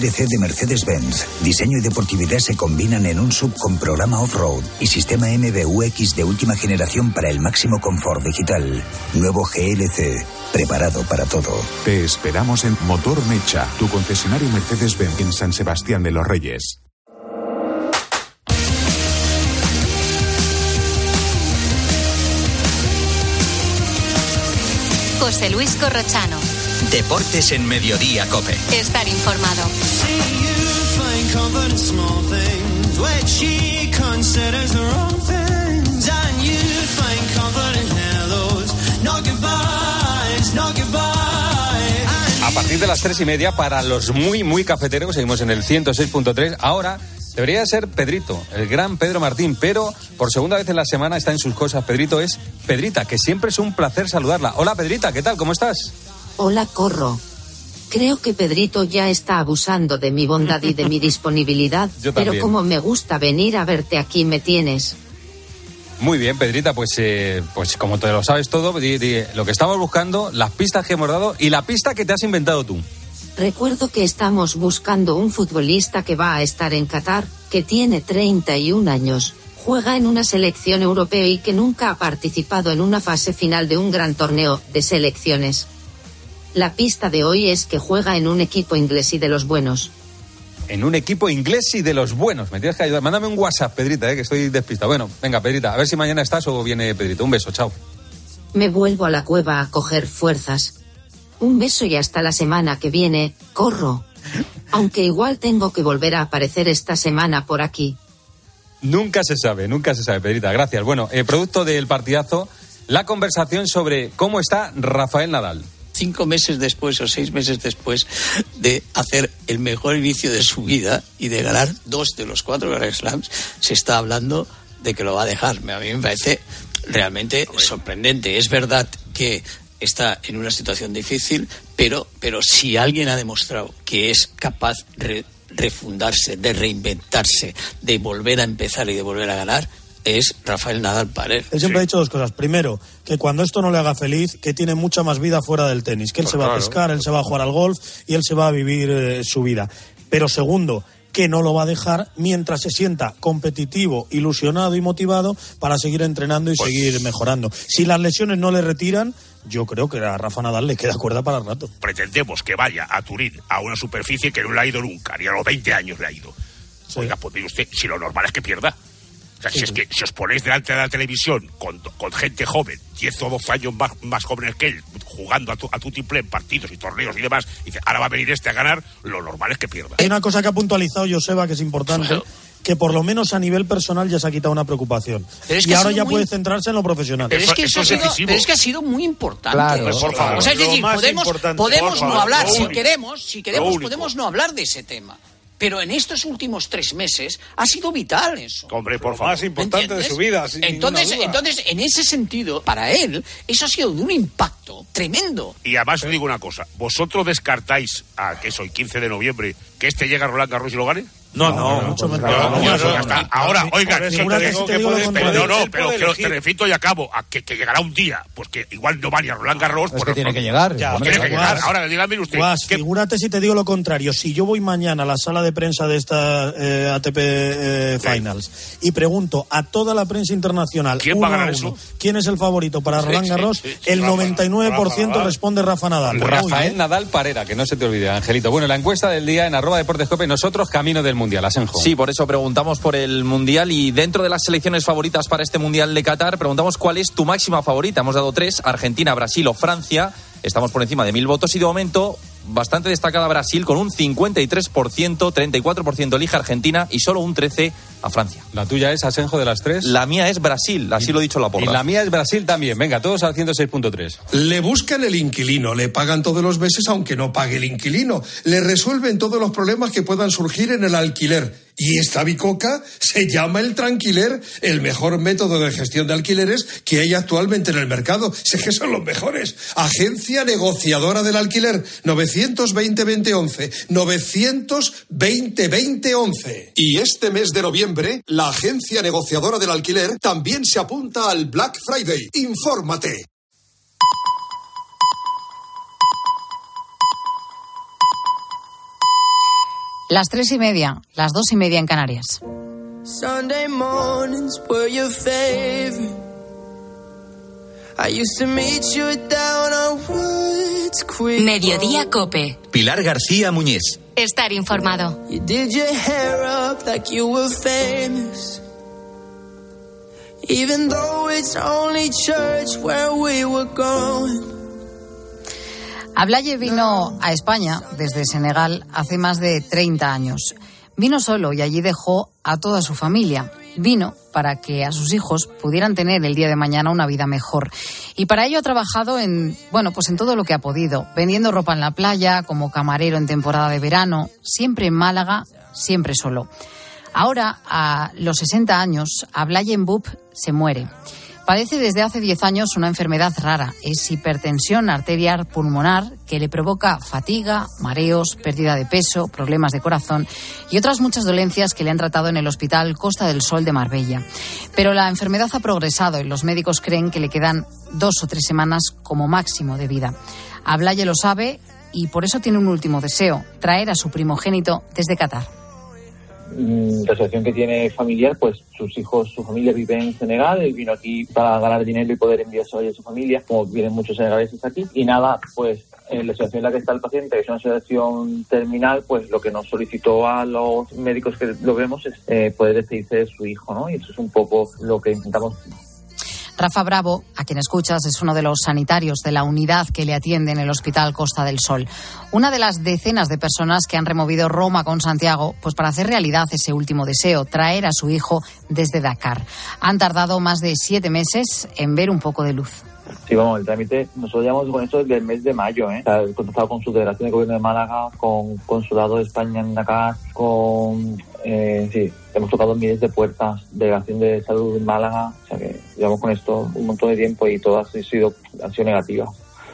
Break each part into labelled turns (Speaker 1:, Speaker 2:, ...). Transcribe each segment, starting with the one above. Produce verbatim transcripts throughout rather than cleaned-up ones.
Speaker 1: D C de Mercedes-Benz. Diseño y deportividad se combinan en un sub con programa off-road y sistema M B U X de última generación para el máximo confort digital. Nuevo G L C, preparado para todo.
Speaker 2: Te esperamos en Motor Mecha, tu concesionario Mercedes-Benz en San Sebastián de los Reyes.
Speaker 3: José Luis Corrochano.
Speaker 4: Deportes en Mediodía COPE.
Speaker 3: Estar informado.
Speaker 5: A partir de las tres y media, para los muy, muy cafeteros, seguimos en el ciento seis punto tres. Ahora debería ser Pedrito, el gran Pedro Martín, pero por segunda vez en la semana está en sus cosas. Pedrito es Pedrita, que siempre es un placer saludarla. Hola, Pedrita, ¿qué tal? ¿Cómo estás?
Speaker 6: Hola, Corro. Creo que Pedrito ya está abusando de mi bondad y de mi disponibilidad, pero como me gusta venir a verte aquí, me tienes.
Speaker 5: Muy bien, Pedrita, pues, eh, pues como te lo sabes todo, di, di, lo que estamos buscando, las pistas que hemos dado y la pista que te has inventado tú.
Speaker 6: Recuerdo que estamos buscando un futbolista que va a estar en Qatar, que tiene treinta y un años, juega en una selección europea y que nunca ha participado en una fase final de un gran torneo de selecciones. La pista de hoy es que juega en un equipo inglés y de los buenos.
Speaker 5: En un equipo inglés y de los buenos. Me tienes que ayudar. Mándame un WhatsApp, Pedrita, eh, que estoy despistado. Bueno, venga, Pedrita, a ver si mañana estás o viene Pedrito. Un beso, chao.
Speaker 6: Me vuelvo a la cueva a coger fuerzas. Un beso y hasta la semana que viene, Corro. Aunque igual tengo que volver a aparecer esta semana por aquí.
Speaker 5: Nunca se sabe, nunca se sabe, Pedrita. Gracias. Bueno, eh, producto del partidazo, la conversación sobre cómo está Rafael Nadal.
Speaker 7: Cinco meses después o seis meses después de hacer el mejor inicio de su vida y de ganar dos de los cuatro Grand Slams, se está hablando de que lo va a dejar. A mí me parece realmente sorprendente. Es verdad que está en una situación difícil, pero, pero si alguien ha demostrado que es capaz de refundarse, de reinventarse, de volver a empezar y de volver a ganar, es Rafael Nadal para él.
Speaker 8: Él siempre
Speaker 7: sí.
Speaker 8: ha dicho dos cosas. Primero, que cuando esto no le haga feliz, que tiene mucha más vida fuera del tenis, que él pues se va claro. a pescar, él se va a jugar al golf y él se va a vivir eh, su vida. Pero segundo, que no lo va a dejar mientras se sienta competitivo, ilusionado y motivado para seguir entrenando y pues... seguir mejorando. Si las lesiones no le retiran, yo creo que a Rafa Nadal le queda cuerda para el rato.
Speaker 9: Pretendemos que vaya a Turín, a una superficie que no le ha ido nunca, ni a los veinte años le ha ido. Sí. Oiga, pues mire usted, si lo normal es que pierda. O sea, sí, si es que si os ponéis delante de la televisión con, con gente joven, diez o doce años más, más jóvenes que él, jugando a, tu, a tutiplé en partidos y torneos y demás, y dice, ahora va a venir este a ganar, lo normal es que pierda.
Speaker 8: Hay una cosa que ha puntualizado Joseba que es importante, claro. que por lo menos a nivel personal ya se ha quitado una preocupación.
Speaker 7: Es
Speaker 8: y ahora ya
Speaker 7: muy...
Speaker 8: puede centrarse en lo profesional.
Speaker 7: Pero es que, eso eso ha sido, pero es, que ha sido muy importante.
Speaker 8: Claro, pues
Speaker 7: por favor. O sea, es decir, podemos, podemos no favor, hablar, si queremos, si queremos podemos no hablar de ese tema. Pero en estos últimos tres meses ha sido vital eso.
Speaker 9: Hombre, por favor.
Speaker 10: Más importante ¿entiendes? De su vida. Sin
Speaker 7: entonces, entonces, en ese sentido, para él, eso ha sido de un impacto tremendo.
Speaker 9: Y además os digo una cosa. ¿Vosotros descartáis a que soy quince de noviembre que este llega a Roland Garros y lo gane?
Speaker 10: No, no, no, mucho menos. No, no, no, no, no,
Speaker 9: ahora, oigan,
Speaker 10: no,
Speaker 9: no, pero te repito y acabo, a que, que llegará un día, pues que igual no van a Roland Garros.
Speaker 11: Pues que tiene que llegar.
Speaker 9: Ya, tiene que llegar. Ahora, dígame usted.
Speaker 8: Guas, figúrate si te digo lo contrario. Si yo voy mañana a la sala de prensa de esta eh, A T P eh, Finals sí. y pregunto a toda la prensa internacional,
Speaker 9: ¿quién va a ganar eso?
Speaker 8: ¿Quién es el favorito para Roland Garros? Sí, sí, sí, el Rafa, noventa y nueve por ciento Rafa responde Rafa Nadal.
Speaker 5: Rafael Nadal Parera, que no se te olvide, Angelito. Bueno, la encuesta del día en arroba Deportes COPE, nosotros camino del Mundial, Asenjo.
Speaker 11: Sí, por eso preguntamos por el Mundial y dentro de las selecciones favoritas para este Mundial de Qatar, preguntamos cuál es tu máxima favorita. Hemos dado tres, Argentina, Brasil o Francia. Estamos por encima de mil votos y de momento bastante destacada Brasil con un cincuenta y tres por ciento, treinta y cuatro por ciento elige Argentina y solo un trece por ciento a Francia.
Speaker 5: ¿La tuya es, Asenjo, de las tres?
Speaker 11: La mía es Brasil, así lo he dicho la porra.
Speaker 5: Y la mía es Brasil también. Venga, todos al ciento seis punto tres.
Speaker 12: Le buscan el inquilino, le pagan todos los meses aunque no pague el inquilino. Le resuelven todos los problemas que puedan surgir en el alquiler. Y esta bicoca se llama el Tranquiler, el mejor método de gestión de alquileres que hay actualmente en el mercado. Sé que son los mejores. Agencia negociadora del alquiler, novecientos veinte veinte once, novecientos veinte veinte once. Y este mes de noviembre, la agencia negociadora del alquiler también se apunta al Black Friday. Infórmate.
Speaker 13: Las tres y media, las dos y media en Canarias.
Speaker 14: Sunday mornings were your favorite. I used to meet you down on Woods Creek.
Speaker 3: Mediodía Cope.
Speaker 4: Pilar García Muñiz.
Speaker 3: Estar informado.
Speaker 14: You did your hair up like you were famous. Even though it's only church where we were going.
Speaker 13: Ablaye vino a España desde Senegal hace más de treinta años. Vino solo y allí dejó a toda su familia. Vino para que a sus hijos pudieran tener el día de mañana una vida mejor. Y para ello ha trabajado en, bueno, pues en todo lo que ha podido. Vendiendo ropa en la playa, como camarero en temporada de verano, siempre en Málaga, siempre solo. Ahora, a los sesenta años, Ablaye Mboup se muere. Padece desde hace diez años una enfermedad rara. Es hipertensión arterial pulmonar que le provoca fatiga, mareos, pérdida de peso, problemas de corazón y otras muchas dolencias que le han tratado en el Hospital Costa del Sol de Marbella. Pero la enfermedad ha progresado y los médicos creen que le quedan dos o tres semanas como máximo de vida. Ablaye lo sabe y por eso tiene un último deseo: traer a su primogénito desde Qatar.
Speaker 15: La situación que tiene familiar, pues sus hijos, su familia vive en Senegal, él vino aquí para ganar dinero y poder enviarse a su familia, como vienen muchos senegaleses aquí, y nada, pues en la situación en la que está el paciente, que es una situación terminal, pues lo que nos solicitó a los médicos que lo vemos es eh, poder despedirse de su hijo, ¿no? Y eso es un poco lo que intentamos.
Speaker 13: Rafa Bravo, a quien escuchas, es uno de los sanitarios de la unidad que le atiende en el Hospital Costa del Sol. Una de las decenas de personas que han removido Roma con Santiago, pues para hacer realidad ese último deseo, traer a su hijo desde Dakar. Han tardado más de siete meses en ver un poco de luz.
Speaker 15: Sí, vamos, el trámite, nosotros llevamos con esto desde el mes de mayo, ¿eh? O sea, he contactado con su delegación de gobierno de Málaga, con Consulado de España en Dakar, con... Eh, sí, hemos tocado miles de puertas, delegación de salud en Málaga, o sea que llevamos con esto un montón de tiempo y todas han sido, han sido negativas.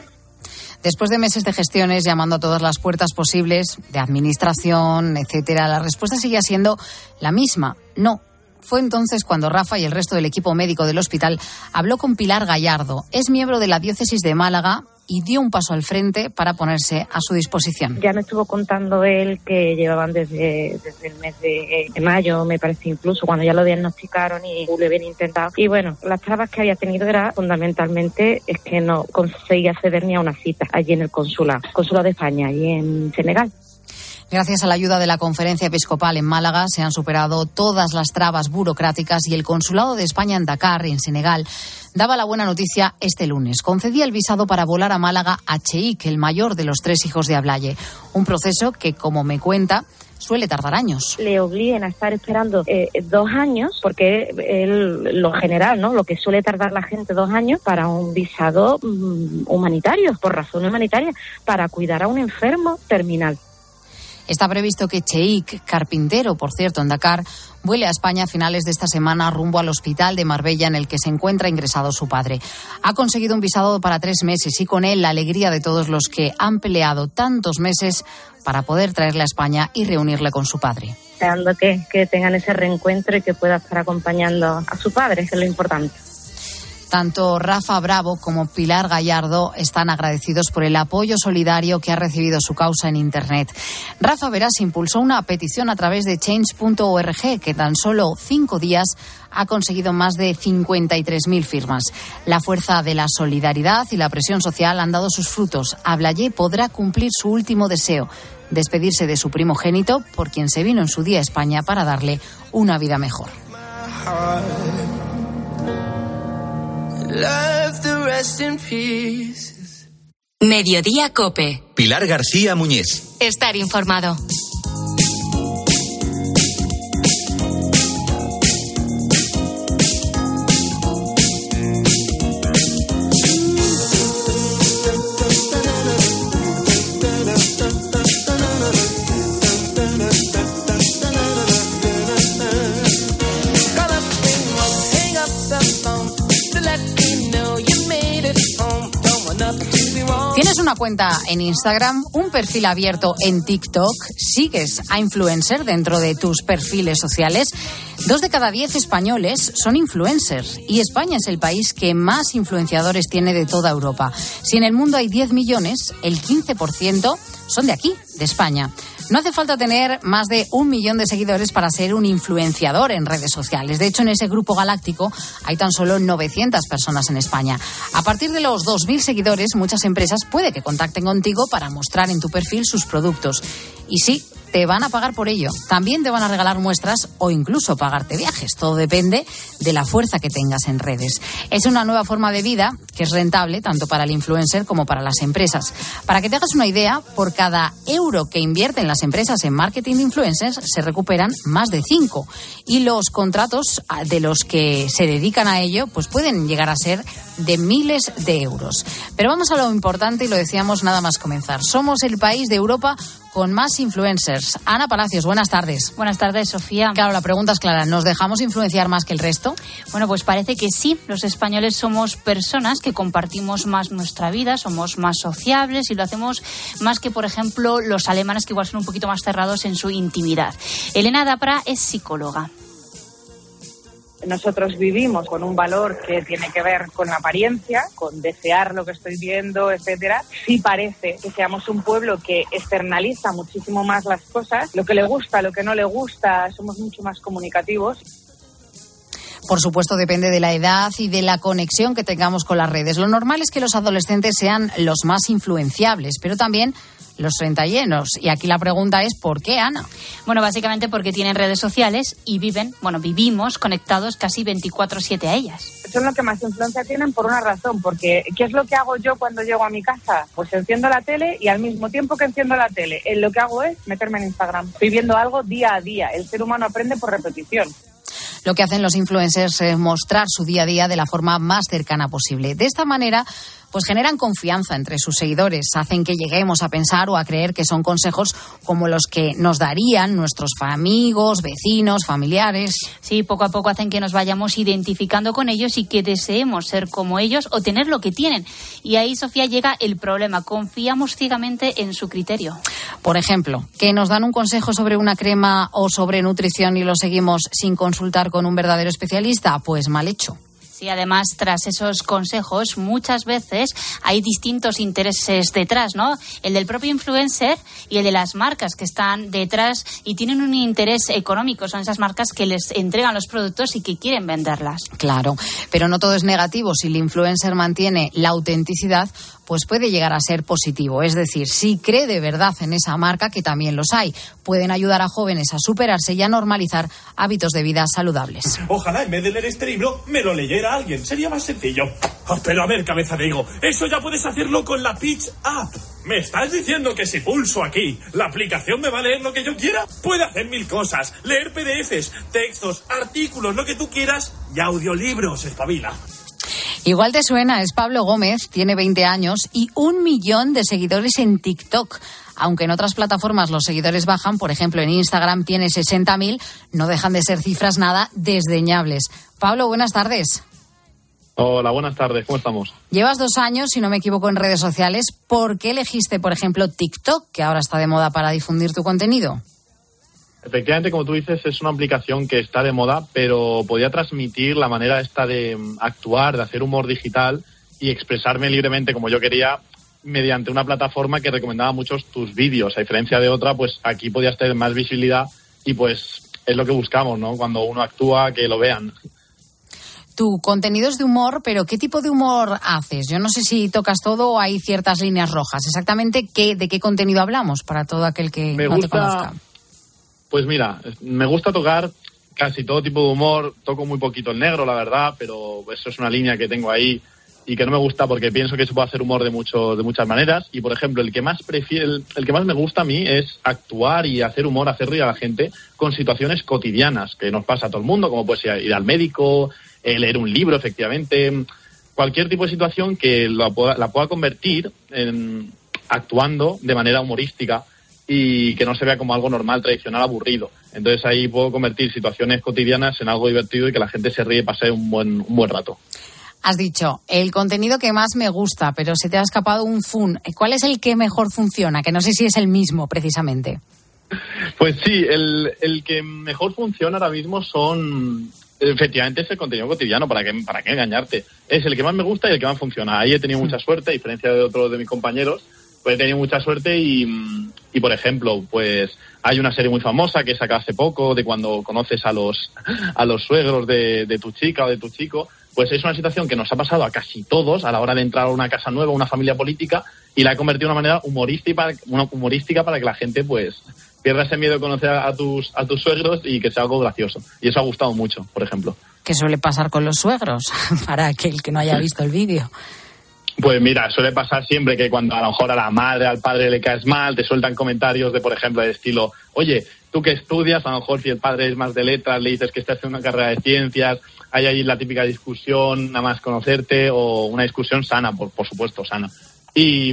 Speaker 13: Después de meses de gestiones, llamando a todas las puertas posibles, de administración, etcétera, la respuesta seguía siendo la misma: no. Fue entonces cuando Rafa y el resto del equipo médico del hospital habló con Pilar Gallardo. Es miembro de la diócesis de Málaga y dio un paso al frente para ponerse a su disposición.
Speaker 16: Ya me estuvo contando él que llevaban desde, desde el mes de, de mayo, me parece, incluso cuando ya lo diagnosticaron y lo habían intentado. Y bueno, las trabas que había tenido era fundamentalmente es que no conseguía acceder ni a una cita allí en el consulado, consulado de España, allí en Senegal.
Speaker 13: Gracias a la ayuda de la Conferencia Episcopal en Málaga se han superado todas las trabas burocráticas y el Consulado de España en Dakar, en Senegal, daba la buena noticia este lunes. Concedía el visado para volar a Málaga a Cheikh, el mayor de los tres hijos de Ablaye. Un proceso que, como me cuenta, suele tardar años.
Speaker 16: Le obliguen a estar esperando eh, dos años, porque el, lo general, ¿no? Lo que suele tardar la gente dos años para un visado um, humanitario, por razón humanitaria, para cuidar a un enfermo terminal.
Speaker 13: Está previsto que Cheikh, carpintero, por cierto, en Dakar, vuele a España a finales de esta semana rumbo al hospital de Marbella en el que se encuentra ingresado su padre. Ha conseguido un visado para tres meses y con él la alegría de todos los que han peleado tantos meses para poder traerle a España y reunirle con su padre.
Speaker 16: Deseando que, que tengan ese reencuentro y que pueda estar acompañando a su padre, que es lo importante.
Speaker 13: Tanto Rafa Bravo como Pilar Gallardo están agradecidos por el apoyo solidario que ha recibido su causa en Internet. Rafa Verás impulsó una petición a través de change punto org que tan solo cinco días ha conseguido más de cincuenta y tres mil firmas. La fuerza de la solidaridad y la presión social han dado sus frutos. Ablaye podrá cumplir su último deseo: despedirse de su primogénito, por quien se vino en su día a España para darle una vida mejor.
Speaker 3: Mediodía Cope.
Speaker 4: Pilar García Muñiz.
Speaker 3: Estar informado.
Speaker 13: ¿Tienes una cuenta en Instagram, un perfil abierto en TikTok? ¿Sigues a influencer dentro de tus perfiles sociales? Dos de cada diez españoles son influencers y España es el país que más influenciadores tiene de toda Europa. Si en el mundo hay diez millones, el quince por ciento son de aquí, de España. No hace falta tener más de un millón de seguidores para ser un influenciador en redes sociales. De hecho, en ese grupo galáctico hay tan solo novecientas personas en España. A partir de los dos mil seguidores, muchas empresas puede que contacten contigo para mostrar en tu perfil sus productos. Y sí, te van a pagar por ello. También te van a regalar muestras o incluso pagarte viajes. Todo depende de la fuerza que tengas en redes. Es una nueva forma de vida que es rentable tanto para el influencer como para las empresas. Para que te hagas una idea, por cada euro que invierten las empresas en marketing de influencers se recuperan más de cinco. Y los contratos de los que se dedican a ello pues pueden llegar a ser de miles de euros. Pero vamos a lo importante y lo decíamos nada más comenzar. Somos el país de Europa con más influencers. Ana Palacios, buenas tardes.
Speaker 17: Buenas tardes, Sofía.
Speaker 13: Claro, la pregunta es clara. ¿Nos dejamos influenciar más que el resto?
Speaker 17: Bueno, pues parece que sí. Los españoles somos personas que compartimos más nuestra vida, somos más sociables y lo hacemos más que, por ejemplo, los alemanes, que igual son un poquito más cerrados en su intimidad. Elena Dapra es psicóloga.
Speaker 18: Nosotros vivimos con un valor que tiene que ver con la apariencia, con desear lo que estoy viendo, etcétera. Sí parece que seamos un pueblo que externaliza muchísimo más las cosas, lo que le gusta, lo que no le gusta, somos mucho más comunicativos.
Speaker 13: Por supuesto, depende de la edad y de la conexión que tengamos con las redes. Lo normal es que los adolescentes sean los más influenciables, pero también los treintañeros. Y aquí la pregunta es, ¿por qué, Ana?
Speaker 17: Bueno, básicamente porque tienen redes sociales y viven, bueno, vivimos conectados casi veinticuatro siete a ellas.
Speaker 18: Son los que más influencia tienen por una razón, porque ¿qué es lo que hago yo cuando llego a mi casa? Pues enciendo la tele y al mismo tiempo que enciendo la tele, lo que hago es meterme en Instagram. Estoy viendo algo día a día. El ser humano aprende por repetición.
Speaker 13: Lo que hacen los influencers es mostrar su día a día de la forma más cercana posible. De esta manera, pues generan confianza entre sus seguidores, hacen que lleguemos a pensar o a creer que son consejos como los que nos darían nuestros amigos, vecinos, familiares.
Speaker 17: Sí, poco a poco hacen que nos vayamos identificando con ellos y que deseemos ser como ellos o tener lo que tienen. Y ahí, Sofía, llega el problema. Confiamos ciegamente en su criterio.
Speaker 13: Por ejemplo, que nos dan un consejo sobre una crema o sobre nutrición y lo seguimos sin consultar con un verdadero especialista, pues mal hecho.
Speaker 17: Sí, además, tras esos consejos, muchas veces hay distintos intereses detrás, ¿no? El del propio influencer y el de las marcas que están detrás y tienen un interés económico. Son esas marcas que les entregan los productos y que quieren venderlas.
Speaker 13: Claro, pero no todo es negativo. Si el influencer mantiene la autenticidad, pues puede llegar a ser positivo. Es decir, si cree de verdad en esa marca, que también los hay, pueden ayudar a jóvenes a superarse y a normalizar hábitos de vida saludables.
Speaker 19: Ojalá en vez de leer este libro me lo leyera alguien. Sería más sencillo. Oh, pero a ver, cabeza de higo, eso ya puedes hacerlo con la Pitch App. ¿Me estás diciendo que si pulso aquí, la aplicación me va a leer lo que yo quiera? Puede hacer mil cosas. Leer P D Efes, textos, artículos, lo que tú quieras y audiolibros. Espabila.
Speaker 13: Igual te suena, es Pablo Gómez, tiene veinte años y un millón de seguidores en TikTok. Aunque en otras plataformas los seguidores bajan, por ejemplo en Instagram tiene sesenta mil, no dejan de ser cifras nada desdeñables. Pablo, buenas tardes.
Speaker 20: Hola, buenas tardes, ¿cómo estamos?
Speaker 13: Llevas dos años, si no me equivoco, en redes sociales. ¿Por qué elegiste, por ejemplo, TikTok, que ahora está de moda, para difundir tu contenido?
Speaker 20: Efectivamente, como tú dices, es una aplicación que está de moda, pero podía transmitir la manera esta de actuar, de hacer humor digital y expresarme libremente como yo quería mediante una plataforma que recomendaba muchos tus vídeos. A diferencia de otra, pues aquí podías tener más visibilidad y pues es lo que buscamos, ¿no? Cuando uno actúa, que lo vean.
Speaker 13: Tu contenido es de humor, pero ¿qué tipo de humor haces? Yo no sé si tocas todo o hay ciertas líneas rojas. Exactamente, ¿qué, de qué contenido hablamos para todo aquel que
Speaker 20: me
Speaker 13: no
Speaker 20: gusta...
Speaker 13: te conozca?
Speaker 20: Pues mira, me gusta tocar casi todo tipo de humor. Toco muy poquito el negro, la verdad, pero eso es una línea que tengo ahí y que no me gusta porque pienso que se puede hacer humor de mucho, de muchas maneras. Y, por ejemplo, el que más prefiero, el, el que más me gusta a mí es actuar y hacer humor, hacer reír a la gente con situaciones cotidianas que nos pasa a todo el mundo, como puede ser ir al médico, eh, leer un libro, efectivamente. Cualquier tipo de situación que la pueda, la pueda convertir en actuando de manera humorística y que no se vea como algo normal, tradicional, aburrido. Entonces ahí puedo convertir situaciones cotidianas en algo divertido y que la gente se ríe y pase un buen, un buen rato.
Speaker 13: Has dicho, el contenido que más me gusta, pero se te ha escapado un fun. ¿Cuál es el que mejor funciona? Que no sé si es el mismo, precisamente.
Speaker 20: Pues sí, el, el que mejor funciona ahora mismo son... Efectivamente es el contenido cotidiano, ¿para qué, para qué engañarte? Es el que más me gusta y el que más funciona. Ahí he tenido mucha suerte, a diferencia de otros de mis compañeros, pues he tenido mucha suerte y, y, por ejemplo, pues hay una serie muy famosa que saca hace poco de cuando conoces a los a los suegros de, de tu chica o de tu chico. Pues es una situación que nos ha pasado a casi todos a la hora de entrar a una casa nueva, una familia política, y la he convertido de una manera humorística, una humorística para que la gente pues pierda ese miedo de conocer a tus a tus suegros y que sea algo gracioso. Y eso ha gustado mucho, por ejemplo.
Speaker 13: ¿Qué suele pasar con los suegros? Para aquel que no haya visto el vídeo.
Speaker 20: Pues mira, suele pasar siempre que cuando a lo mejor a la madre, al padre le caes mal, te sueltan comentarios de, por ejemplo, de estilo, oye, tú que estudias, a lo mejor si el padre es más de letras, le dices que estás haciendo una carrera de ciencias, hay ahí la típica discusión, nada más conocerte, o una discusión sana, por, por supuesto, sana. Y,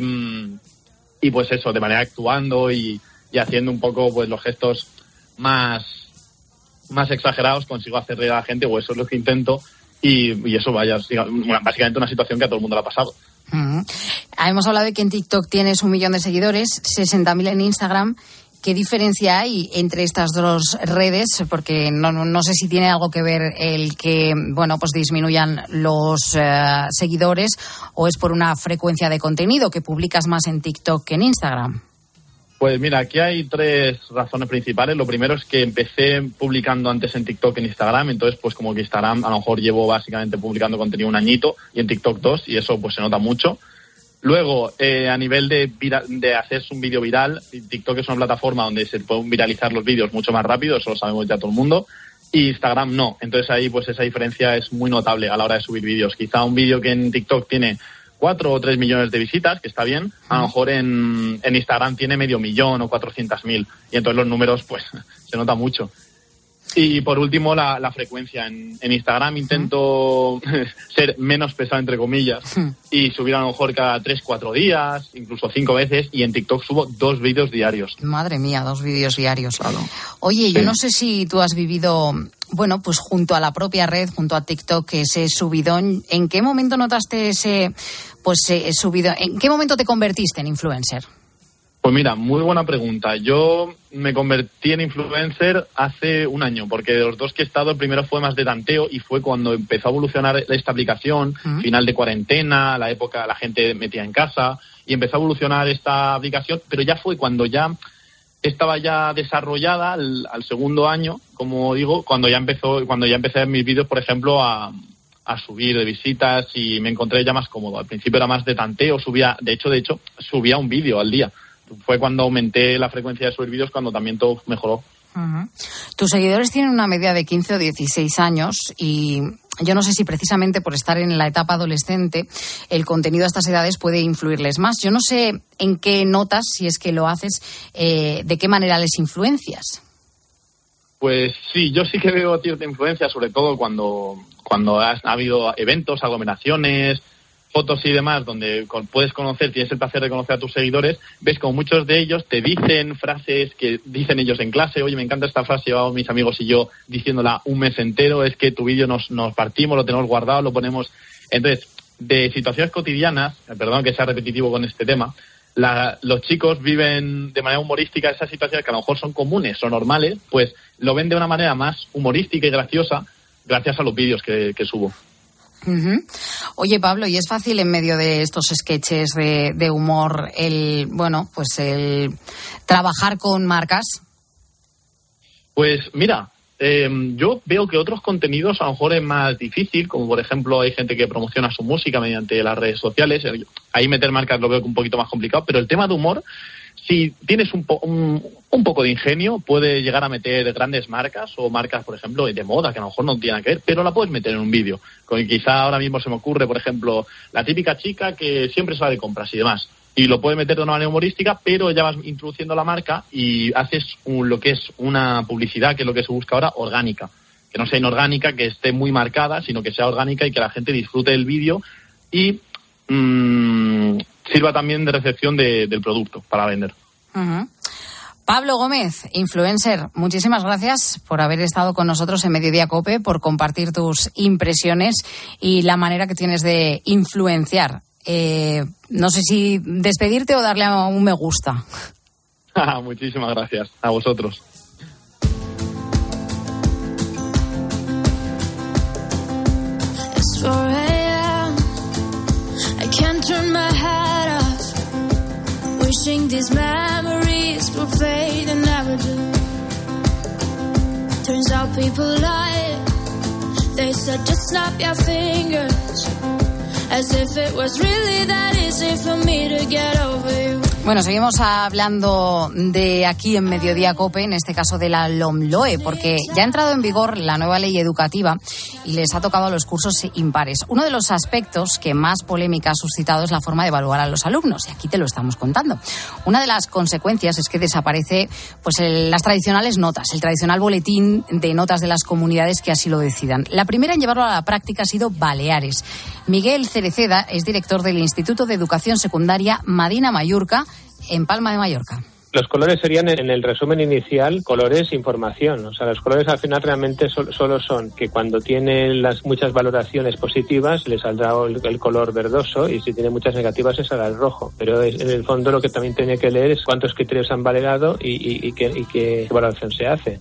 Speaker 20: y pues eso, de manera actuando y, y haciendo un poco pues los gestos más, más exagerados, consigo hacer reír a la gente, o eso es lo que intento, y, y eso vaya, básicamente una situación que a todo el mundo le ha pasado.
Speaker 13: Uh-huh. Hemos hablado de que en TikTok tienes un millón de seguidores, sesenta mil en Instagram. ¿Qué diferencia hay entre estas dos redes? Porque no, no sé si tiene algo que ver el que, bueno, pues disminuyan los uh, seguidores, o es por una frecuencia de contenido, que publicas más en TikTok que en Instagram.
Speaker 20: Pues mira, aquí hay tres razones principales. Lo primero es que empecé publicando antes en TikTok que en Instagram, entonces pues como que Instagram a lo mejor llevo básicamente publicando contenido un añito y en TikTok dos, y eso pues se nota mucho. Luego, eh, a nivel de, vira- de hacerse un vídeo viral, TikTok es una plataforma donde se pueden viralizar los vídeos mucho más rápido, eso lo sabemos ya todo el mundo, y Instagram no. Entonces ahí pues esa diferencia es muy notable a la hora de subir vídeos. Quizá un vídeo que en TikTok tiene cuatro o tres millones de visitas, que está bien, a lo mejor en, en Instagram tiene medio millón o cuatrocientos mil, y entonces los números pues se nota mucho. Y por último, la, la frecuencia. En, en Instagram intento ser menos pesado, entre comillas, y subir a lo mejor cada tres, cuatro días, incluso cinco veces, y en TikTok subo dos vídeos diarios.
Speaker 13: Madre mía, dos vídeos diarios.
Speaker 20: Claro.
Speaker 13: Oye,
Speaker 20: Sí.
Speaker 13: yo no sé si tú has vivido, bueno, pues junto a la propia red, junto a TikTok, ese subidón. ¿En qué momento notaste ese, pues, ese subidón? ¿En qué momento te convertiste en influencer?
Speaker 20: Pues mira, muy buena pregunta. Yo me convertí en influencer hace un año, porque de los dos que he estado, el primero fue más de tanteo y fue cuando empezó a evolucionar esta aplicación, uh-huh. final de cuarentena, la época la gente metía en casa, y empezó a evolucionar esta aplicación, pero ya fue cuando ya estaba ya desarrollada al, al segundo año, como digo, cuando ya empezó, cuando ya empecé mis vídeos, por ejemplo, a, a subir de visitas, y me encontré ya más cómodo. Al principio era más de tanteo, subía, de hecho, de hecho, subía un vídeo al día. Fue cuando aumenté la frecuencia de subir vídeos, cuando también todo mejoró.
Speaker 13: Uh-huh. Tus seguidores tienen una media de quince o dieciséis años, y yo no sé si precisamente por estar en la etapa adolescente el contenido a estas edades puede influirles más. Yo no sé en qué notas, si es que lo haces, eh, de qué manera les influencias.
Speaker 20: Pues sí, yo sí que veo cierta influencia, sobre todo cuando, cuando ha, ha habido eventos, aglomeraciones, fotos y demás, donde puedes conocer, tienes el placer de conocer a tus seguidores, ves como muchos de ellos te dicen frases que dicen ellos en clase. Oye, me encanta esta frase, llevamos mis amigos y yo diciéndola un mes entero, es que tu vídeo nos, nos partimos, lo tenemos guardado, lo ponemos. Entonces, de situaciones cotidianas, perdón que sea repetitivo con este tema, la, los chicos viven de manera humorística esas situaciones que a lo mejor son comunes o normales, pues lo ven de una manera más humorística y graciosa gracias a los vídeos que, que subo.
Speaker 13: Uh-huh. Oye, Pablo, ¿y es fácil en medio de estos sketches de, de humor el, bueno, pues el trabajar con marcas?
Speaker 20: Pues mira, eh, yo veo que otros contenidos a lo mejor es más difícil, como por ejemplo hay gente que promociona su música mediante las redes sociales. Ahí meter marcas lo veo un poquito más complicado, pero el tema de humor, si tienes un, po- un, un poco de ingenio, puede llegar a meter grandes marcas, o marcas, por ejemplo, de moda, que a lo mejor no tienen que ver, pero la puedes meter en un vídeo. Con, quizá ahora mismo se me ocurre, por ejemplo, la típica chica que siempre sale de compras y demás, y lo puedes meter de una manera humorística, pero ya vas introduciendo la marca y haces un, lo que es una publicidad, que es lo que se busca ahora, orgánica. Que no sea inorgánica, que esté muy marcada, sino que sea orgánica y que la gente disfrute del vídeo y mmm, sirva también de recepción de, del producto para vender.
Speaker 13: Uh-huh. Pablo Gómez, influencer, muchísimas gracias por haber estado con nosotros en Mediodía COPE, por compartir tus impresiones y la manera que tienes de influenciar. Eh, no sé si despedirte o darle a un me gusta.
Speaker 20: Muchísimas gracias a vosotros.
Speaker 14: wishing these memories will fade and never do. Turns out people lie. They said just snap your fingers, as if it was really that easy for me to get over you.
Speaker 13: Bueno, seguimos hablando de aquí en Mediodía COPE, en este caso de la LOMLOE, porque ya ha entrado en vigor la nueva ley educativa y les ha tocado a los cursos impares. Uno de los aspectos que más polémica ha suscitado es la forma de evaluar a los alumnos, y aquí te lo estamos contando. Una de las consecuencias es que desaparece pues el, las tradicionales notas, el tradicional boletín de notas de las comunidades que así lo decidan. La primera en llevarlo a la práctica ha sido Baleares. Miguel Cereceda es director del Instituto de Educación Secundaria Madina Mallorca, en Palma de Mallorca.
Speaker 21: Los colores serían, en el resumen inicial, colores información. O sea, los colores al final realmente so, solo son que cuando tienen las muchas valoraciones positivas les saldrá el, el color verdoso, y si tiene muchas negativas les saldrá el rojo. Pero es, en el fondo lo que también tiene que leer es cuántos criterios han validado y, y, y, qué, y qué valoración se hace.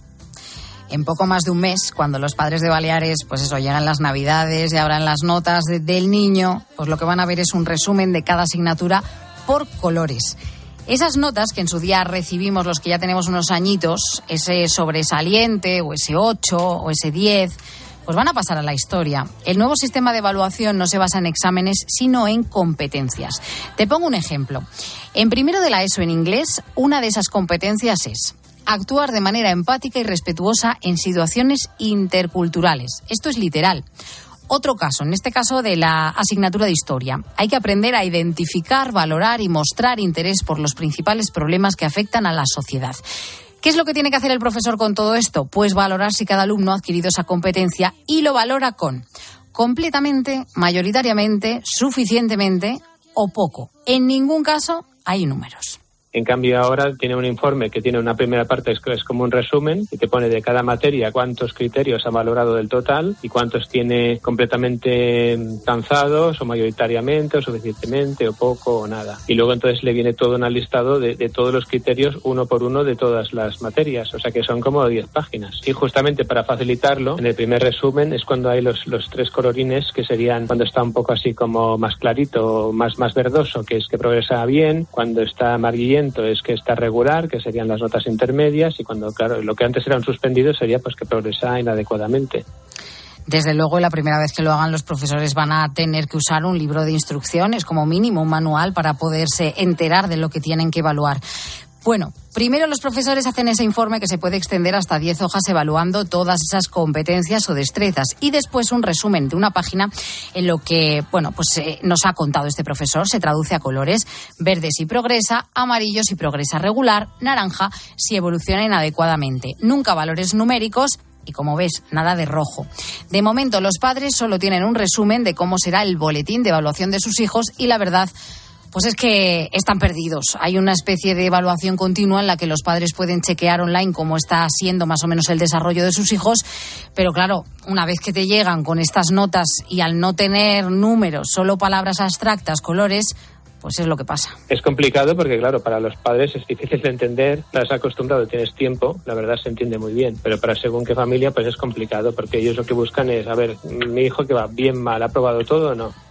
Speaker 13: En poco más de un mes, cuando los padres de Baleares, pues eso, llegan las Navidades y abran las notas de, del niño, pues lo que van a ver es un resumen de cada asignatura por colores. Esas notas que en su día recibimos los que ya tenemos unos añitos, ese sobresaliente o ese ocho o ese diez, pues van a pasar a la historia. El nuevo sistema de evaluación no se basa en exámenes, sino en competencias. Te pongo un ejemplo. En primero de la ESO en inglés, una de esas competencias es actuar de manera empática y respetuosa en situaciones interculturales. Esto es literal. Otro caso, en este caso de la asignatura de Historia. Hay que aprender a identificar, valorar y mostrar interés por los principales problemas que afectan a la sociedad. ¿Qué es lo que tiene que hacer el profesor con todo esto? Pues valorar si cada alumno ha adquirido esa competencia, y lo valora con completamente, mayoritariamente, suficientemente o poco. En ningún caso hay números.
Speaker 21: En cambio, ahora tiene un informe que tiene una primera parte, es, es como un resumen, y te pone de cada materia cuántos criterios ha valorado del total y cuántos tiene completamente lanzados, o mayoritariamente, o suficientemente, o poco, o nada. Y luego entonces le viene todo un listado de, de todos los criterios, uno por uno, de todas las materias. O sea que son como diez páginas. Y justamente para facilitarlo, en el primer resumen es cuando hay los, los tres colorines, que serían cuando está un poco así como más clarito, más, más verdoso, que es que progresa bien, cuando está amarillento es que está regular, que serían las notas intermedias, y cuando, claro, lo que antes era un suspendido sería pues que progresa inadecuadamente.
Speaker 13: Desde luego, la primera vez que lo hagan, los profesores van a tener que usar un libro de instrucciones, como mínimo un manual, para poderse enterar de lo que tienen que evaluar. Bueno, primero los profesores hacen ese informe que se puede extender hasta diez hojas evaluando todas esas competencias o destrezas, y después un resumen de una página en lo que, bueno, pues eh, nos ha contado este profesor. Se traduce a colores: verde si progresa, amarillo si progresa regular, naranja si evoluciona inadecuadamente. Nunca valores numéricos. Y como ves, nada de rojo. De momento, los padres solo tienen un resumen de cómo será el boletín de evaluación de sus hijos, y la verdad, pues es que están perdidos. Hay una especie de evaluación continua en la que los padres pueden chequear online cómo está siendo más o menos el desarrollo de sus hijos, pero claro, una vez que te llegan con estas notas y al no tener números, solo palabras abstractas, colores, pues es lo que pasa.
Speaker 21: Es complicado porque, claro, para los padres es difícil de entender. Estás acostumbrado, tienes tiempo, la verdad se entiende muy bien, pero para según qué familia pues es complicado, porque ellos lo que buscan es, a ver, mi hijo que va bien, mal, ¿ha probado todo o no?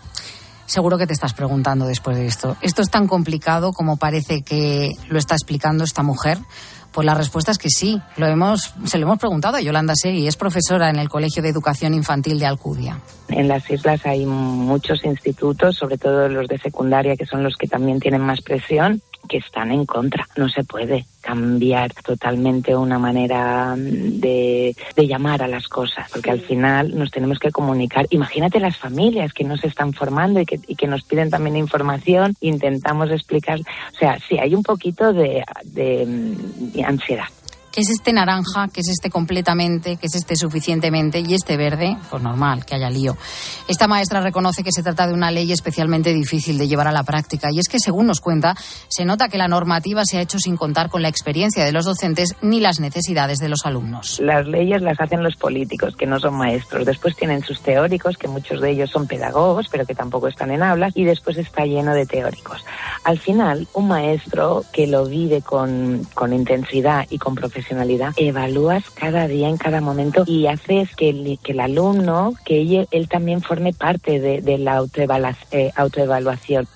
Speaker 13: Seguro que te estás preguntando después de esto, ¿esto es tan complicado como parece que lo está explicando esta mujer? Pues la respuesta es que sí. Lo hemos, se lo hemos preguntado a Yolanda Segui, es profesora en el Colegio de Educación Infantil de Alcudia.
Speaker 22: En las islas hay muchos institutos, sobre todo los de secundaria, que son los que también tienen más presión, que están en contra. No se puede cambiar totalmente una manera de, de llamar a las cosas, porque al final nos tenemos que comunicar. Imagínate las familias que nos están formando y que, y que nos piden también información, intentamos explicar. O sea, sí, hay un poquito de, de, de ansiedad.
Speaker 13: ¿Qué es este naranja? ¿Qué es este completamente? ¿Qué es este suficientemente? Y este verde, pues normal, que haya lío. Esta maestra reconoce que se trata de una ley especialmente difícil de llevar a la práctica, y es que, según nos cuenta, se nota que la normativa se ha hecho sin contar con la experiencia de los docentes ni las necesidades de los alumnos.
Speaker 22: Las leyes las hacen los políticos, que no son maestros. Después tienen sus teóricos, que muchos de ellos son pedagogos, pero que tampoco están en aulas, y después está lleno de teóricos. Al final, un maestro que lo vive con, con intensidad y con profesionalidad, evalúas cada día, en cada momento, y haces que el, que el alumno, que él, él también forme parte de, de la autoevaluación.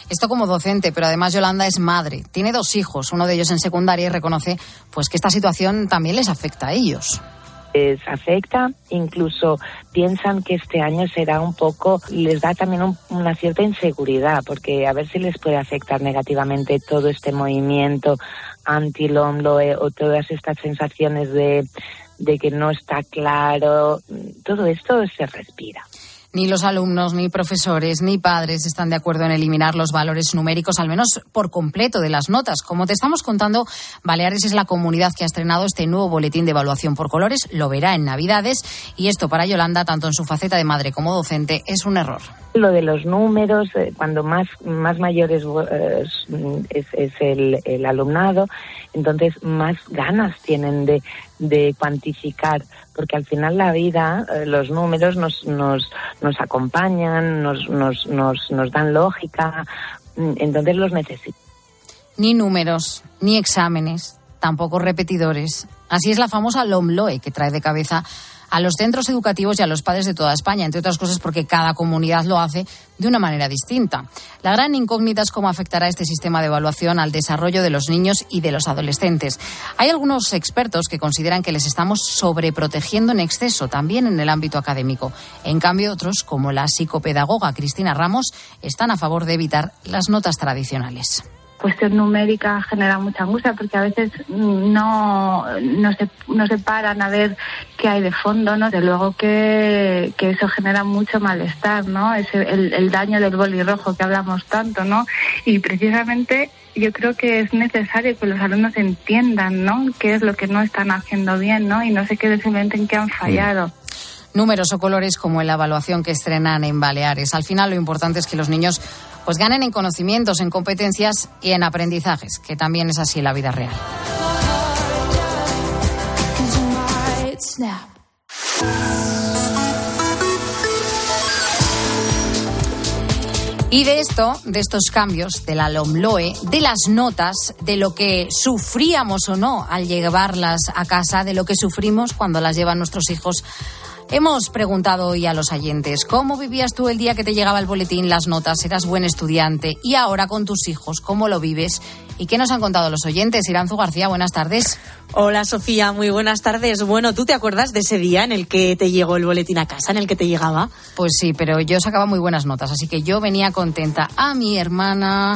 Speaker 13: Esto como docente, pero además Yolanda es madre, tiene dos hijos, uno de ellos en secundaria, y reconoce pues que esta situación también les afecta a ellos.
Speaker 22: Les afecta, incluso piensan que este año será un poco, les da también un, una cierta inseguridad, porque a ver si les puede afectar negativamente todo este movimiento anti-LOMLOE o todas estas sensaciones de, de que no está claro. Todo esto se respira.
Speaker 13: Ni los alumnos, ni profesores, ni padres están de acuerdo en eliminar los valores numéricos, al menos por completo, de las notas. Como te estamos contando, Baleares es la comunidad que ha estrenado este nuevo boletín de evaluación por colores. Lo verá en Navidades. Y esto para Yolanda, tanto en su faceta de madre como docente, es un error.
Speaker 22: Lo de los números, eh, cuando más más mayores eh, es, es el, el alumnado, entonces más ganas tienen de, de cuantificar, porque al final la vida, eh, los números nos nos nos acompañan, nos nos nos nos dan lógica, entonces los necesito.
Speaker 13: Ni números, ni exámenes, tampoco repetidores. Así es la famosa LOMLOE, que trae de cabeza a los centros educativos y a los padres de toda España, entre otras cosas porque cada comunidad lo hace de una manera distinta. La gran incógnita es cómo afectará este sistema de evaluación al desarrollo de los niños y de los adolescentes. Hay algunos expertos que consideran que les estamos sobreprotegiendo en exceso, también en el ámbito académico. En cambio, otros, como la psicopedagoga Cristina Ramos, están a favor de evitar las notas tradicionales.
Speaker 1: Cuestión numérica genera mucha angustia porque a veces no, no, se, no se paran a ver qué hay de fondo, ¿no? De luego que, que eso genera mucho malestar, ¿no? Es el, el daño del boli rojo que hablamos tanto, ¿no? Y precisamente yo creo que es necesario que los alumnos entiendan, ¿no? Qué es lo que no están haciendo bien, ¿no? Y no se queden simplemente en qué han fallado.
Speaker 13: Números o colores como en la evaluación que estrenan en Baleares. Al final lo importante es que los niños pues ganen en conocimientos, en competencias y en aprendizajes, que también es así en la vida real. Y de esto, de estos cambios, de la LOMLOE, de las notas, de lo que sufríamos o no al llevarlas a casa, de lo que sufrimos cuando las llevan nuestros hijos, hemos preguntado hoy a los oyentes, ¿cómo vivías tú el día que te llegaba el boletín, las notas? ¿Eras buen estudiante? Y ahora con tus hijos, ¿cómo lo vives? ¿Y qué nos han contado los oyentes? Iranzu García, buenas tardes.
Speaker 2: Hola Sofía, muy buenas tardes. Bueno, ¿tú te acuerdas de ese día en el que te llegó el boletín a casa, en el que te llegaba?
Speaker 13: Pues sí, pero yo sacaba muy buenas notas, así que yo venía contenta. A mi hermana.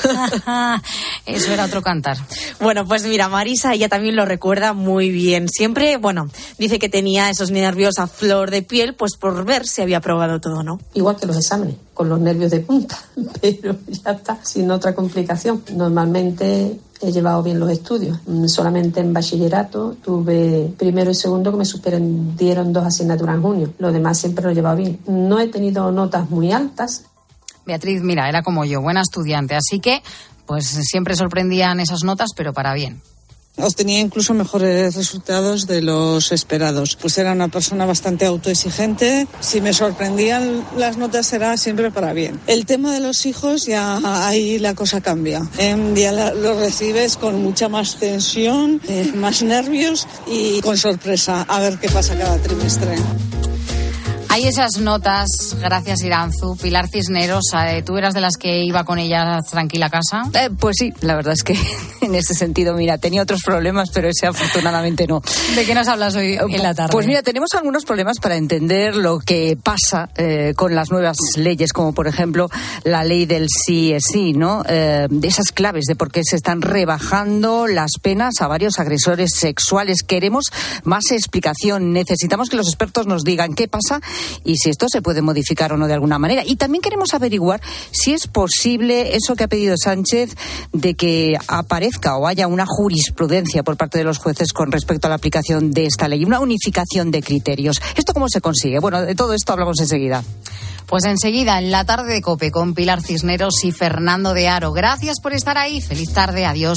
Speaker 13: Eso era otro cantar.
Speaker 2: Bueno, pues mira, Marisa, ella también lo recuerda muy bien. Siempre, bueno, dice que tenía esos nervios a flor de piel, pues por ver si había aprobado todo, ¿no?
Speaker 23: Igual que los exámenes, con los nervios de punta, pero ya está, sin otra complicación. Normalmente he llevado bien los estudios. Solamente en bachillerato tuve primero y segundo que me suspendieron dos asignaturas en junio. Lo demás siempre lo he llevado bien. No he tenido notas muy altas.
Speaker 13: Beatriz, mira, era como yo, buena estudiante, así que pues siempre sorprendían esas notas, pero para bien.
Speaker 24: Obtenía incluso mejores resultados de los esperados. Pues era una persona bastante autoexigente. Si me sorprendían las notas era siempre para bien. El tema de los hijos, ya ahí la cosa cambia. Eh, ya la, lo recibes con mucha más tensión, eh, más nervios y con sorpresa. A ver qué pasa cada trimestre.
Speaker 13: Hay esas notas, gracias Iranzu. Pilar Cisneros, ¿tú eras de las que iba con ella tranquila a casa?
Speaker 25: Eh, pues sí, la verdad es que en ese sentido, mira, tenía otros problemas, pero ese afortunadamente no.
Speaker 13: ¿De qué nos hablas hoy en la tarde?
Speaker 25: Pues mira, tenemos algunos problemas para entender lo que pasa eh, con las nuevas leyes, como por ejemplo la ley del sí es sí, ¿no? Eh, de esas claves de por qué se están rebajando las penas a varios agresores sexuales. Queremos más explicación, necesitamos que los expertos nos digan qué pasa y si esto se puede modificar o no de alguna manera. Y también queremos averiguar si es posible eso que ha pedido Sánchez de que aparezca o haya una jurisprudencia por parte de los jueces con respecto a la aplicación de esta ley, una unificación de criterios. ¿Esto cómo se consigue? Bueno, de todo esto hablamos enseguida.
Speaker 13: Pues enseguida, en la tarde de COPE, con Pilar Cisneros y Fernando de Aro. Gracias por estar ahí. Feliz tarde. Adiós.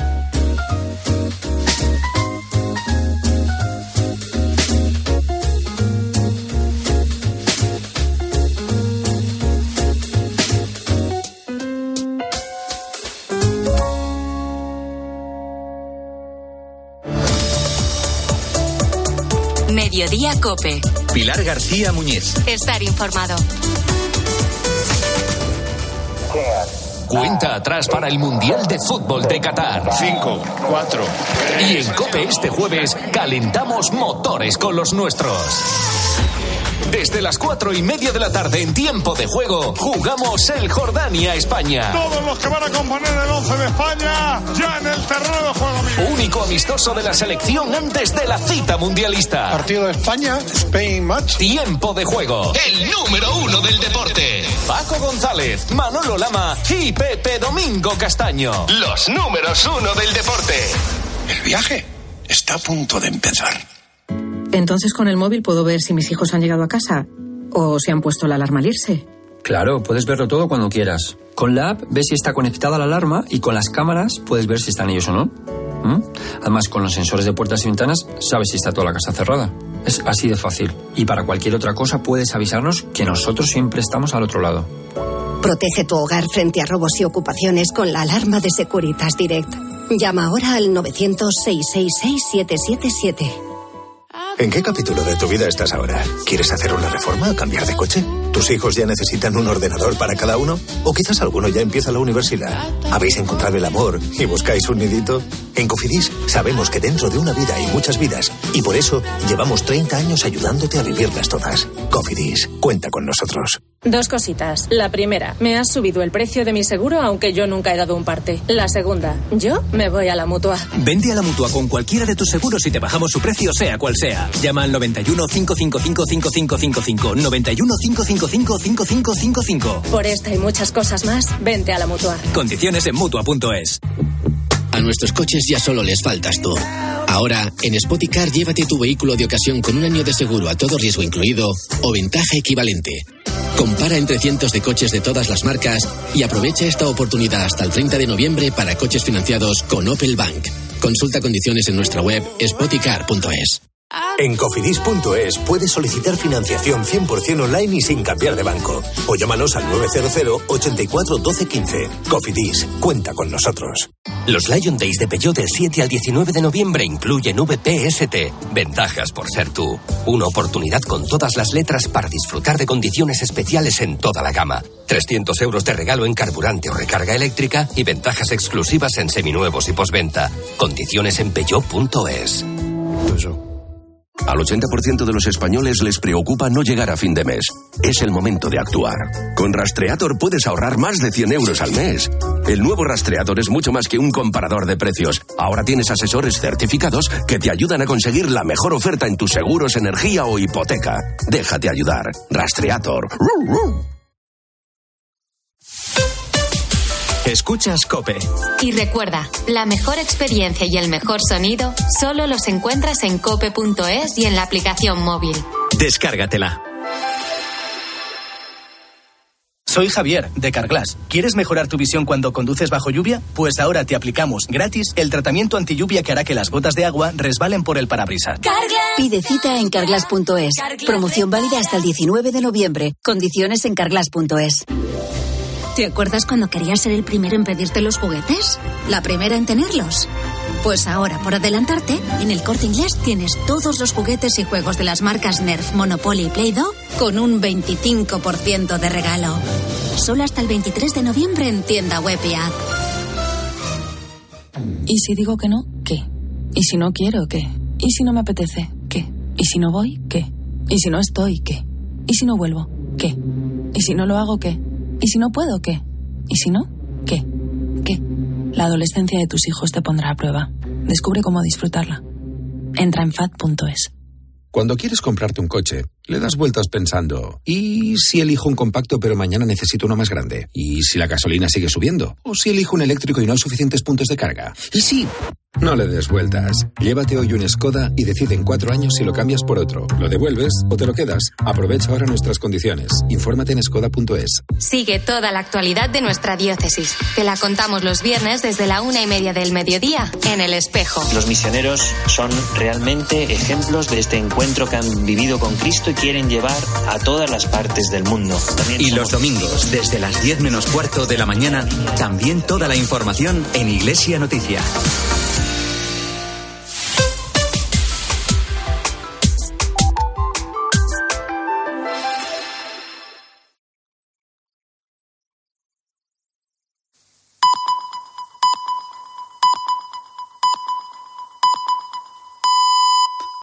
Speaker 3: Mediodía COPE.
Speaker 4: Pilar García Muñiz.
Speaker 3: Estar informado.
Speaker 26: diez,
Speaker 6: Cuenta atrás para el Mundial de Fútbol de Qatar.
Speaker 7: Cinco, cuatro.
Speaker 6: Y en COPE este jueves calentamos motores con los nuestros. Desde las cuatro y media de la tarde en tiempo de juego, jugamos el Jordania-España.
Speaker 7: Todos los que van a componer el once de España, ya en el terreno de juego. Amigo.
Speaker 6: Único amistoso de la selección antes de la cita mundialista.
Speaker 7: Partido de España, Spain Match.
Speaker 6: Tiempo de juego. El número uno del deporte. Paco González, Manolo Lama y Pepe Domingo Castaño. Los números uno del deporte.
Speaker 7: El viaje está a punto de empezar.
Speaker 8: Entonces con el móvil puedo ver si mis hijos han llegado a casa o si han puesto la alarma al irse.
Speaker 9: Claro, puedes verlo todo cuando quieras. Con la app ves si está conectada la alarma y con las cámaras puedes ver si están ellos o no. ¿Mm? Además, con los sensores de puertas y ventanas sabes si está toda la casa cerrada. Es así de fácil. Y para cualquier otra cosa puedes avisarnos que nosotros siempre estamos al otro lado.
Speaker 10: Protege tu hogar frente a robos y ocupaciones con la alarma de Securitas Direct. Llama ahora al novecientos, seiscientos sesenta y seis, siete siete siete.
Speaker 26: ¿En qué capítulo de tu vida estás ahora? ¿Quieres hacer una reforma o cambiar de coche? ¿Tus hijos ya necesitan un ordenador para cada uno? ¿O quizás alguno ya empieza la universidad? ¿Habéis encontrado el amor y buscáis un nidito? En Cofidis sabemos que dentro de una vida hay muchas vidas y por eso llevamos treinta años ayudándote a vivirlas todas. Cofidis, cuenta con nosotros.
Speaker 27: Dos cositas. La primera, me has subido el precio de mi seguro aunque yo nunca he dado un parte. La segunda, yo me voy a la Mutua.
Speaker 28: Vente a la Mutua con cualquiera de tus seguros y te bajamos su precio sea cual sea. Llama al noventa y uno, cinco cinco cinco, cinco cinco cinco cinco, noventa y uno, cinco cinco cinco, cinco cinco cinco cinco.
Speaker 27: Por esta y muchas cosas más, vente a la Mutua.
Speaker 28: Condiciones en Mutua punto es.
Speaker 29: A nuestros coches ya solo les faltas tú. Ahora, en Spoticar, llévate tu vehículo de ocasión con un año de seguro a todo riesgo incluido o ventaja equivalente. Compara entre cientos de coches de todas las marcas y aprovecha esta oportunidad hasta el treinta de noviembre para coches financiados con Opel Bank. Consulta condiciones en nuestra web spoticar punto es.
Speaker 26: En cofidis punto es puedes solicitar financiación cien por ciento online y sin cambiar de banco. O llámanos al nueve cero cero, ochenta y cuatro, doce, quince. Cofidis, cuenta con nosotros.
Speaker 6: Los Lion Days de Peugeot del siete al diecinueve de noviembre incluyen V P S T. Ventajas por ser tú. Una oportunidad con todas las letras para disfrutar de condiciones especiales en toda la gama. trescientos euros de regalo en carburante o recarga eléctrica y ventajas exclusivas en seminuevos y postventa. Condiciones en peugeot punto es.
Speaker 30: Al ochenta por ciento de los españoles les preocupa no llegar a fin de mes. Es el momento de actuar. Con Rastreator puedes ahorrar más de cien euros al mes. El nuevo Rastreator es mucho más que un comparador de precios. Ahora tienes asesores certificados que te ayudan a conseguir la mejor oferta en tus seguros, energía o hipoteca. Déjate ayudar. Rastreator.
Speaker 6: Escuchas COPE.
Speaker 3: Y recuerda, la mejor experiencia y el mejor sonido solo los encuentras en cope punto es y en la aplicación móvil.
Speaker 6: Descárgatela.
Speaker 31: Soy Javier, de Carglass. ¿Quieres mejorar tu visión cuando conduces bajo lluvia? Pues ahora te aplicamos gratis el tratamiento antilluvia que hará que las gotas de agua resbalen por el parabrisas.
Speaker 10: Carglass. Pide cita en carglass punto es. Promoción válida hasta el diecinueve de noviembre. Condiciones en carglass punto es.
Speaker 32: ¿Te acuerdas cuando querías ser el primero en pedirte los juguetes? ¿La primera en tenerlos? Pues ahora, por adelantarte, en el Corte Inglés tienes todos los juguetes y juegos de las marcas Nerf, Monopoly y Play-Doh con un veinticinco por ciento de regalo. Solo hasta el veintitrés de noviembre en tienda web y app.
Speaker 33: ¿Y si digo que no? ¿Qué? ¿Y si no quiero? ¿Qué? ¿Y si no me apetece? ¿Qué? ¿Y si no voy? ¿Qué? ¿Y si no estoy? ¿Qué? ¿Y si no vuelvo? ¿Qué? ¿Y si no lo hago? ¿Qué? ¿Y si no puedo? ¿Qué? ¿Y si no? ¿Qué? ¿Qué? La adolescencia de tus hijos te pondrá a prueba. Descubre cómo disfrutarla. Entra en fat punto es.
Speaker 34: Cuando quieres comprarte un coche, le das vueltas pensando, ¿y si elijo un compacto pero mañana necesito uno más grande? ¿Y si la gasolina sigue subiendo? ¿O si elijo un eléctrico y no hay suficientes puntos de carga? ¿Y si...? No le des vueltas. Llévate hoy un Skoda y decide en cuatro años si lo cambias por otro. ¿Lo devuelves o te lo quedas? Aprovecha ahora nuestras condiciones. Infórmate en skoda punto es.
Speaker 3: Sigue toda la actualidad de nuestra diócesis. Te la contamos los viernes desde la una y media del mediodía en El Espejo.
Speaker 35: Los misioneros son realmente ejemplos de este encuentro que han vivido con Cristo y quieren llevar a todas las partes del mundo. También
Speaker 6: y
Speaker 35: somos...
Speaker 6: los domingos, desde las diez menos cuarto de la mañana, también toda la información en Iglesia Noticia.